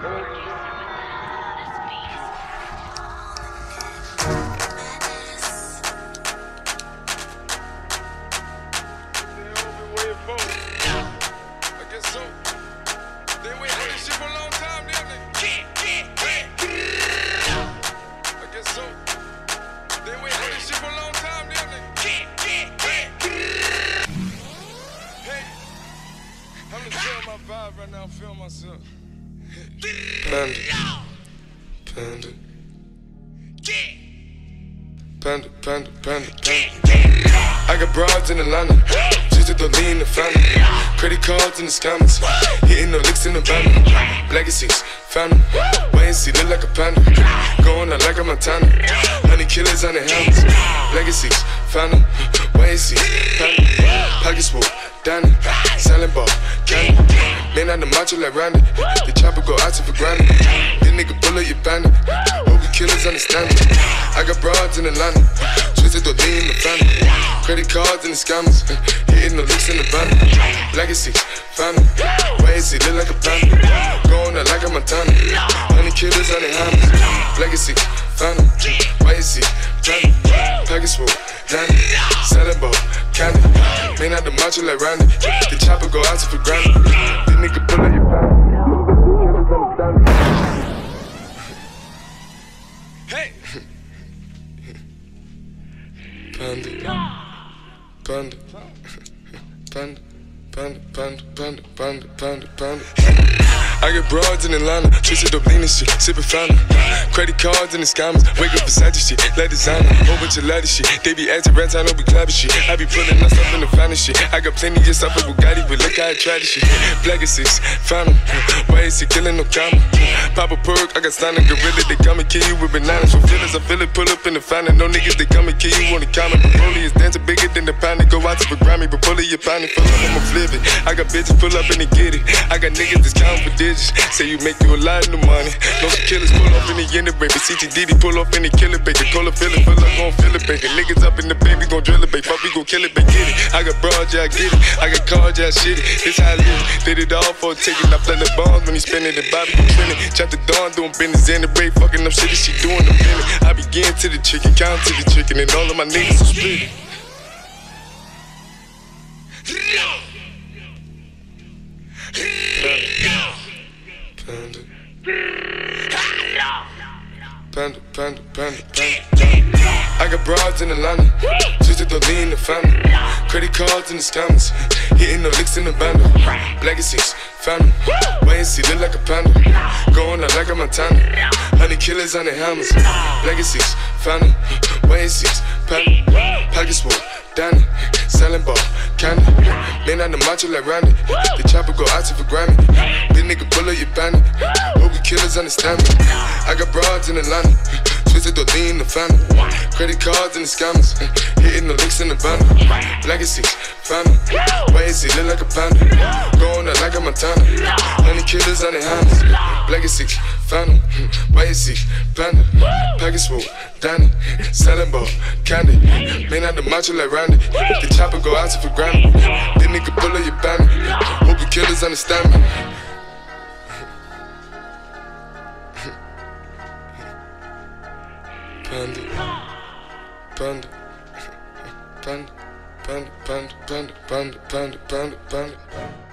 Right now, I'm feeling myself. Panda. Panda. Panda, panda, panda, panda. I got broads in Atlanta, just to lean in the family. Credit cards in the scammers, hitting no licks in the van. Legacies, family, wait and see, look like a panda. Going out like a Montana, honey killers on the helmets. Legacies, family, wait and see, panda. Pockets full, Danny, selling ball, candy. Man on the macho like Randy, the chopper go out to for granted. This nigga bullet, you bandit. Hope the killers understand me. I got broads in Atlanta, twisted to lean in the family. Credit cards and the scammers, hitting the licks in the van. Legacies, family, wait and see, look like a panda. Going out like a Montana, honey killers on their hammers. Legacies, family, wait and see, panda. Package full, Danny, selling ball, candy. Man out the macho like Randy, the chopper go out to for granted. This nigga pull up your family. Killers understand me. Hey! Panda. Panda, panda, panda, panda, panda, panda, panda, panda. I get broads in Atlanta, twisted up lean and shit, sippin' fountain. Credit cards and the scammers, wake up beside this shit, let designer, whole bunch of lattice shit. They be acting rats, I know we clapping shit. I be pulling us up in the finest shit. I got plenty of stuff with Bugatti, but look how I try this shit. Legacies, fountain, why is he killing no comma? Pop a perk, I got standing gorilla, they come and kill you with bananas. For feelings, I feel it, pull up in the fountain. No niggas, they come and kill you on the comment. But Broly is dancing bigger than the pound. Go out to the Grammy, but pull it, your pound, pull up, I'ma flip it. I got bitches pull up and they get it. I got niggas that's counting for digits. Say you make you a lot of money. No killers pull off in the end of baby. CTDD pull off in the killer baby. Call it, fill up, gon' fill it, baby. Niggas up in the baby, gon' drill it, baby. Fuck, we gon' kill it, baby. Get it. I got broad, yeah, I get it. I got cards, yeah, I shit it. This how I live. Did it all for a ticket. I play the bombs when he spinning it. Bobby gon' spin it. Chop the dawn, doing business in the break. Fucking up shit, she doing the minute. I begin to the chicken, count to the chicken, and all of my niggas are split. Panda. Panda, panda, panda, panda. I got broads in Atlanta, twisted to lean in the family. Credit cards and the scammers, hitting the licks in the bundle. Legacies, family, wait and see, look like a panda. Going out like a Montana, honey killers on their hammers. Legacies, family, wait and see, panda. Pockets full, Danny, selling ball, candy. Man on the macho like Randy, the chopper go out to for Grammy. This nigga pull up your bandit, hope the killers understand me. I got broads in Atlanta, twisted to lean in the family. Credit cards and the scammers, hitting the licks in the bundle. Legacies, family, wait and see, look like a panda. Going out like a Montana, honey killers on their hammers. Legacies, family, wait and see, panda. Package full, Danny, selling ball, candy. Man out the macho like Randy, the chopper go out to for Grammy. This nigga pull up your bandit, hope the killers understand me. Panda, panda, panda, panda, panda, panda, panda, panda, panda, panda.